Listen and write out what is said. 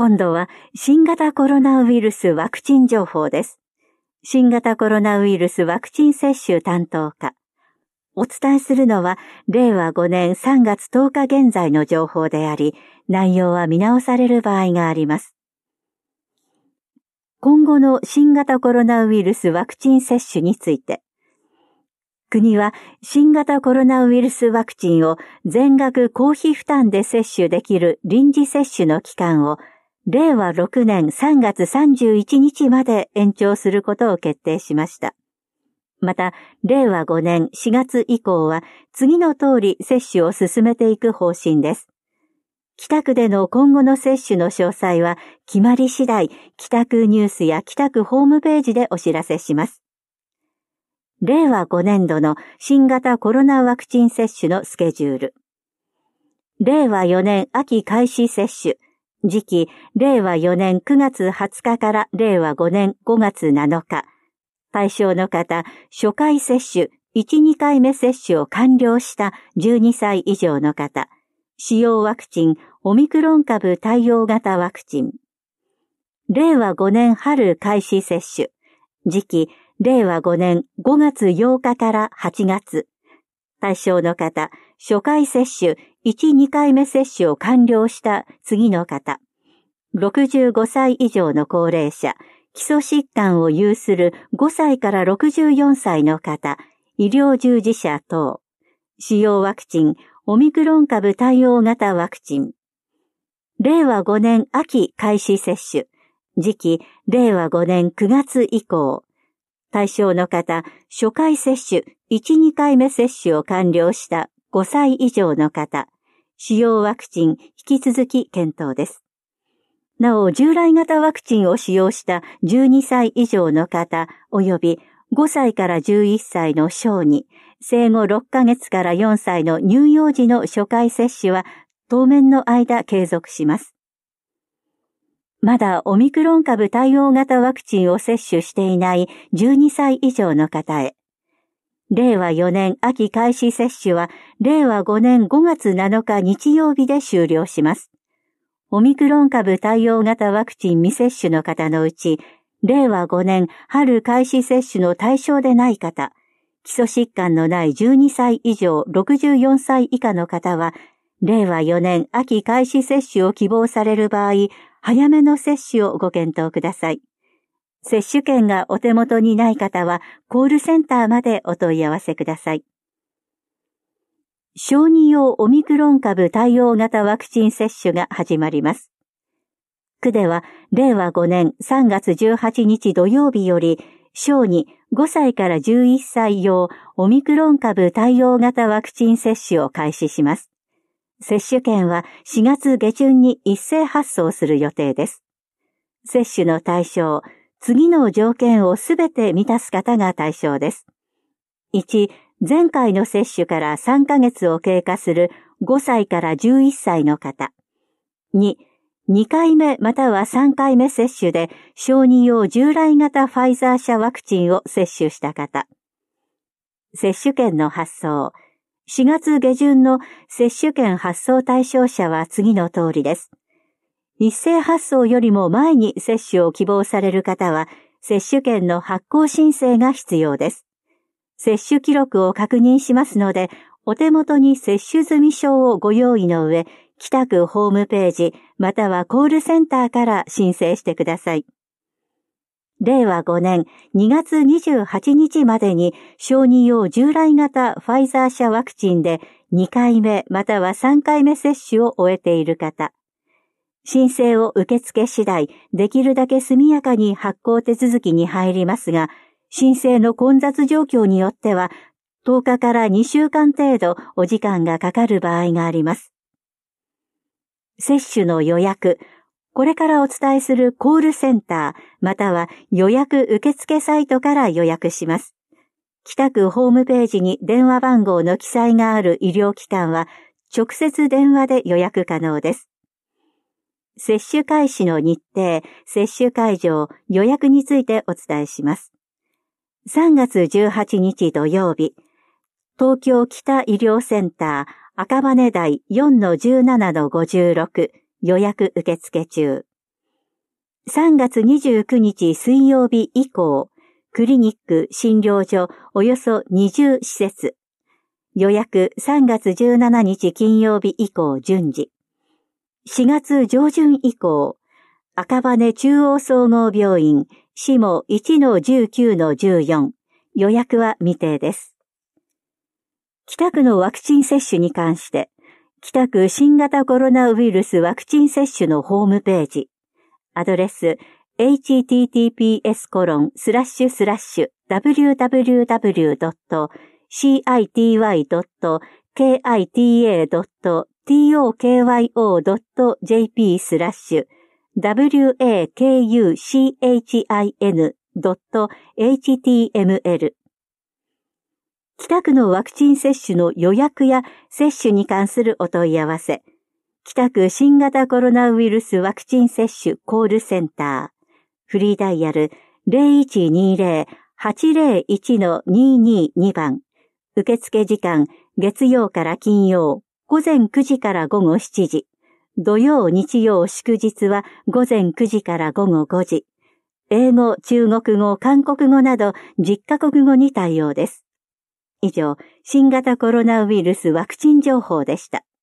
今度は新型コロナウイルスワクチン情報です。新型コロナウイルスワクチン接種担当課。お伝えするのは令和5年3月10日現在の情報であり、内容は見直される場合があります。今後の新型コロナウイルスワクチン接種について、国は新型コロナウイルスワクチンを全額公費負担で接種できる臨時接種の期間を令和6年3月31日まで延長することを決定しました。また、令和5年4月以降は次の通り接種を進めていく方針です。北区での今後の接種の詳細は決まり次第、北区ニュースや北区ホームページでお知らせします。令和5年度の新型コロナワクチン接種のスケジュール。令和4年秋開始接種。時期、令和4年9月20日から令和5年5月7日。対象の方、初回接種、1、2回目接種を完了した12歳以上の方。使用ワクチン、オミクロン株対応型ワクチン。令和5年春開始接種。時期、令和5年5月8日から8月。対象の方、初回接種、1、2回目接種を完了した次の方。65歳以上の高齢者、基礎疾患を有する5歳から64歳の方、医療従事者等。使用ワクチン、オミクロン株対応型ワクチン。令和5年秋開始接種。時期、令和5年9月以降。対象の方、初回接種、1、2回目接種を完了した5歳以上の方、使用ワクチン引き続き検討です。なお、従来型ワクチンを使用した12歳以上の方及び5歳から11歳の小児、生後6ヶ月から4歳の乳幼児の初回接種は当面の間継続します。まだオミクロン株対応型ワクチンを接種していない12歳以上の方へ。令和4年秋開始接種は令和5年5月7日日曜日で終了します。オミクロン株対応型ワクチン未接種の方のうち、令和5年春開始接種の対象でない方、基礎疾患のない12歳以上64歳以下の方は、令和4年秋開始接種を希望される場合、早めの接種をご検討ください。接種券がお手元にない方は、コールセンターまでお問い合わせください。小児用オミクロン株対応型ワクチン接種が始まります。区では、令和5年3月18日土曜日より、小児5歳から11歳用オミクロン株対応型ワクチン接種を開始します。接種券は4月下旬に一斉発送する予定です。接種の対象、次の条件をすべて満たす方が対象です。1、前回の接種から3ヶ月を経過する5歳から11歳の方。2、2回目または3回目接種で小児用従来型ファイザー社ワクチンを接種した方。接種券の発送。4月下旬の接種券発送対象者は次の通りです。一斉発送よりも前に接種を希望される方は、接種券の発行申請が必要です。接種記録を確認しますので、お手元に接種済証をご用意の上、北区ホームページまたはコールセンターから申請してください。令和5年2月28日までに小児用従来型ファイザー社ワクチンで2回目または3回目接種を終えている方。申請を受付次第、できるだけ速やかに発行手続きに入りますが、申請の混雑状況によっては10日から2週間程度お時間がかかる場合があります。接種の予約。これからお伝えするコールセンター、または予約受付サイトから予約します。北区ホームページに電話番号の記載がある医療機関は、直接電話で予約可能です。接種開始の日程、接種会場、予約についてお伝えします。3月18日土曜日、東京北医療センター赤羽台 4-17-56 予約受付中。 3月29日水曜日以降、クリニック、診療所およそ20施設。予約3月17日金曜日以降順次。4月上旬以降、赤羽中央総合病院、下 1-19-14、予約は未定です。北区のワクチン接種に関して、北区新型コロナウイルスワクチン接種のホームページ、アドレス https://www.city.wakuchin.html 北区のワクチン接種の予約や接種に関するお問い合わせ、北区新型コロナウイルスワクチン接種コールセンター、フリーダイヤル 0120-801-222 番、受付時間月曜から金曜、午前9時から午後7時、土曜日曜祝日は午前9時から午後5時、英語、中国語、韓国語など10カ国語に対応です。以上、新型コロナウイルスワクチン情報でした。